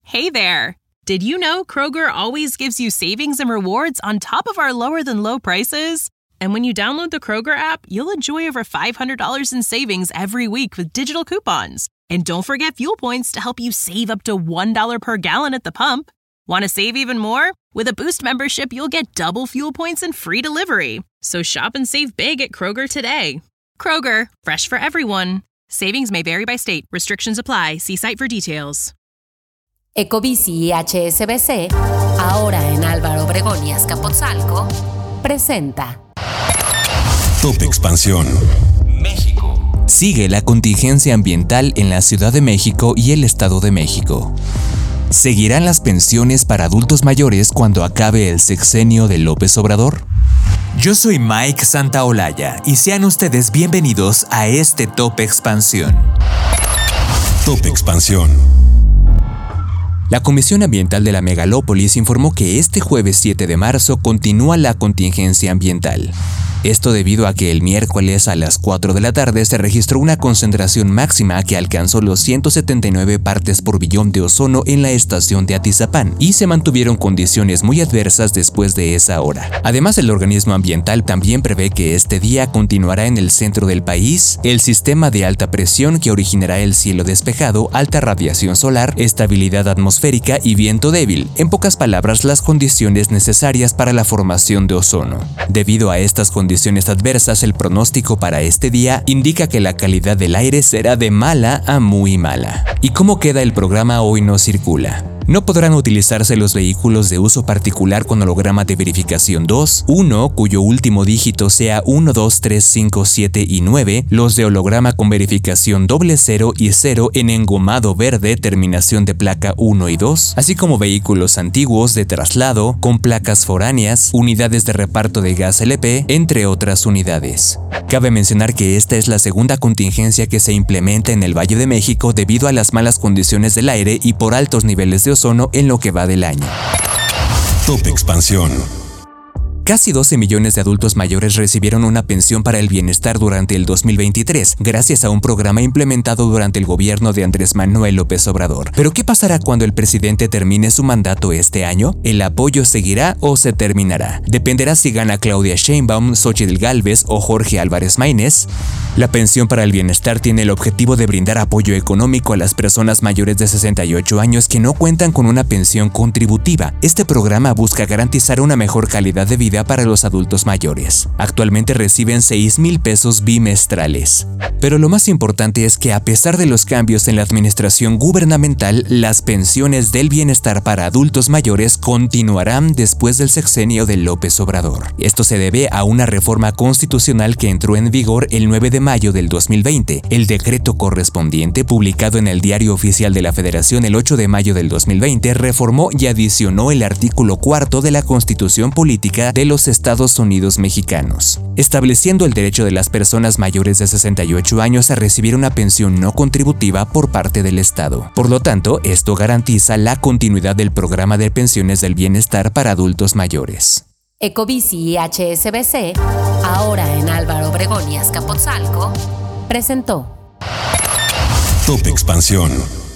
Hey there! Did you know Kroger always gives you savings and rewards on top of our lower-than-low prices? And when you download the Kroger app, you'll enjoy over $500 in savings every week with digital coupons. And don't forget fuel points to help you save up to $1 per gallon at the pump. Want to save even more? With a Boost membership, you'll get double fuel points and free delivery. So shop and save big at Kroger today. Kroger, fresh for everyone. Savings may vary by state. Restrictions apply. See site for details. Ecobici y HSBC, ahora en Álvaro Obregón y Azcapotzalco, presenta Top Expansión. México. Sigue la contingencia ambiental en la Ciudad de México y el Estado de México. ¿Seguirán las pensiones para adultos mayores cuando acabe el sexenio de López Obrador? Yo soy Mike Santaolalla y sean ustedes bienvenidos a este Top Expansión. Top Expansión. La Comisión Ambiental de la Megalópolis informó que este jueves 7 de marzo continúa la contingencia ambiental. Esto debido a que el miércoles a las 4 de la tarde se registró una concentración máxima que alcanzó los 179 partes por billón de ozono en la estación de Atizapán y se mantuvieron condiciones muy adversas después de esa hora. Además, el organismo ambiental también prevé que este día continuará en el centro del país el sistema de alta presión que originará el cielo despejado, alta radiación solar, estabilidad atmosférica y viento débil. En pocas palabras, las condiciones necesarias para la formación de ozono. Debido a estas condiciones adversas, el pronóstico para este día indica que la calidad del aire será de mala a muy mala. ¿Y cómo queda el programa Hoy No Circula? No podrán utilizarse los vehículos de uso particular con holograma de verificación 2, 1, cuyo último dígito sea 1, 2, 3, 5, 7 y 9, los de holograma con verificación 00 y 0 en engomado verde, terminación de placa 1 y 2, así como vehículos antiguos de traslado, con placas foráneas, unidades de reparto de gas LP, entre otras unidades. Cabe mencionar que esta es la segunda contingencia que se implementa en el Valle de México debido a las malas condiciones del aire y por altos niveles de ozono en lo que va del año. Top Expansión. Casi 12 millones de adultos mayores recibieron una pensión para el bienestar durante el 2023, gracias a un programa implementado durante el gobierno de Andrés Manuel López Obrador. ¿Pero qué pasará cuando el presidente termine su mandato este año? ¿El apoyo seguirá o se terminará? Dependerá si gana Claudia Sheinbaum, Xóchitl Gálvez o Jorge Álvarez Maínez. La pensión para el bienestar tiene el objetivo de brindar apoyo económico a las personas mayores de 68 años que no cuentan con una pensión contributiva. Este programa busca garantizar una mejor calidad de vida para los adultos mayores. Actualmente reciben 6,000 pesos bimestrales. Pero lo más importante es que a pesar de los cambios en la administración gubernamental, las pensiones del bienestar para adultos mayores continuarán después del sexenio de López Obrador. Esto se debe a una reforma constitucional que entró en vigor el 9 de mayo del 2020. El decreto correspondiente, publicado en el Diario Oficial de la Federación el 8 de mayo del 2020, reformó y adicionó el artículo 4 de la Constitución Política de los Estados Unidos Mexicanos, estableciendo el derecho de las personas mayores de 68 años a recibir una pensión no contributiva por parte del Estado. Por lo tanto, esto garantiza la continuidad del programa de pensiones del bienestar para adultos mayores. Ecobici y HSBC, ahora en Álvaro Obregón y Azcapotzalco, presentó Top Expansión.